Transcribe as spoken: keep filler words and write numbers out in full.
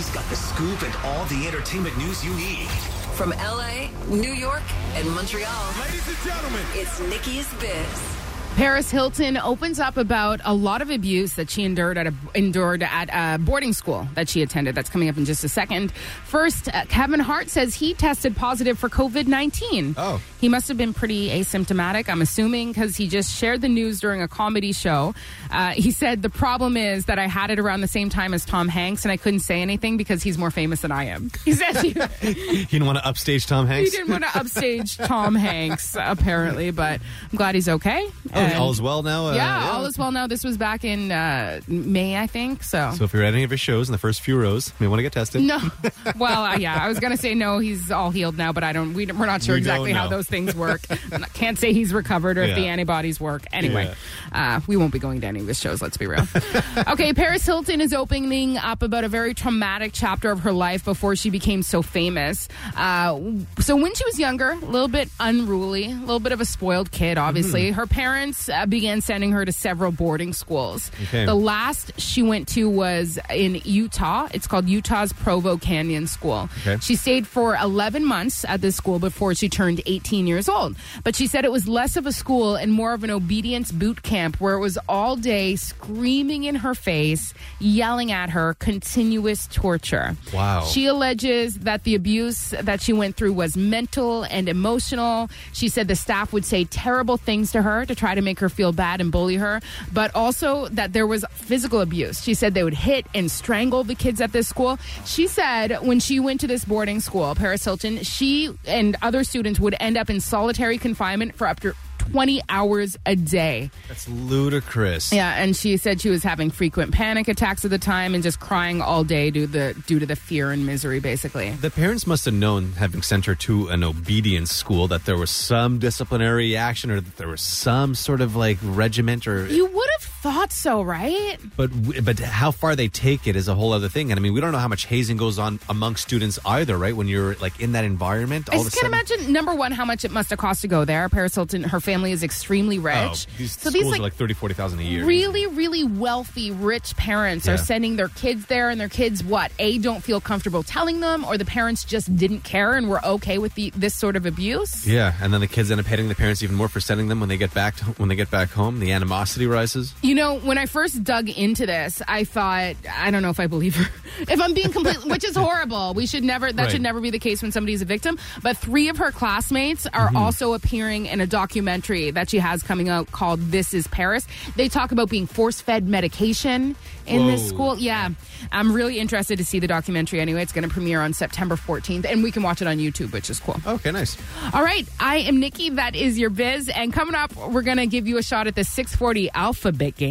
She's got the scoop and all the entertainment news you need. From L A, New York, and Montreal. Ladies and gentlemen, it's Nikki's Biz. Paris Hilton opens up about a lot of abuse that she endured at a, endured at a boarding school that she attended. That's coming up in just a second. First, uh, Kevin Hart says he tested positive for covid nineteen. Oh. He must have been pretty asymptomatic, I'm assuming, because he just shared the news during a comedy show. Uh, he said, the problem is that I had it around the same time as Tom Hanks, and I couldn't say anything because he's more famous than I am. He said he, he didn't want to upstage Tom Hanks? He didn't want to upstage Tom Hanks, apparently, but I'm glad he's okay. Oh, all is well now? Uh, yeah, yeah, all is well now. This was back in uh, May, I think. So So if you're at any of his shows in the first few rows, you may want to get tested. No. Well, uh, yeah, I was going to say no, he's all healed now, but I don't. We, we're not sure We exactly don't how know. those things work. Can't say he's recovered or Yeah. if the antibodies work. Anyway, uh, we won't be going to any of his shows, let's be real. Okay, Paris Hilton is opening up about a very traumatic chapter of her life before she became so famous. Uh, so when she was younger, a little bit unruly, a little bit of a spoiled kid, obviously, Mm-hmm. her parents uh, began sending her to several boarding schools. Okay. The last she went to was in Utah. It's called Utah's Provo Canyon School. Okay. She stayed for eleven months at this school before she turned eighteen years old. But she said it was less of a school and more of an obedience boot camp where it was all day screaming in her face, yelling at her, continuous torture. Wow. She alleges that the abuse that she went through was mental and emotional. She said the staff would say terrible things to her to try to make her feel bad and bully her, but also that there was physical abuse. She said they would hit and strangle the kids at this school. She said when she went to this boarding school, Paris Hilton, she and other students would end up in solitary confinement for up to twenty hours a day. That's ludicrous. Yeah, and she said she was having frequent panic attacks at the time and just crying all day due to the, due to the fear and misery, basically. The parents must have known, having sent her to an obedience school, that there was some disciplinary action or that there was some sort of like regiment or... You would have thought so, right? But but how far they take it is a whole other thing. And I mean, we don't know how much hazing goes on among students either, right? When you're like in that environment, all I of a just can't sudden... imagine, number one, how much it must have cost to go there. Paris Hilton, her family is extremely rich. Oh, these so schools these are like, like thirty, forty thousand a year. really, really wealthy, rich parents Yeah. are sending their kids there, and their kids, what, A, don't feel comfortable telling them, or the parents just didn't care and were okay with the this sort of abuse? Yeah, and then the kids end up hating the parents even more for sending them when they get back to, when they get back home. The animosity rises. You know, when I first dug into this, I thought, I don't know if I believe her. If I'm being completely, which is horrible. We should never, that Right. should never be the case when somebody's a victim. But three of her classmates are Mm-hmm. also appearing in a documentary that she has coming out called This Is Paris. They talk about being force-fed medication in this Whoa. school. Yeah. I'm really interested to see the documentary anyway. It's going to premiere on September fourteenth, and we can watch it on YouTube, which is cool. Okay, nice. All right. I am Nikki. That is your biz. And coming up, we're going to give you a shot at the six forty Alphabet Game.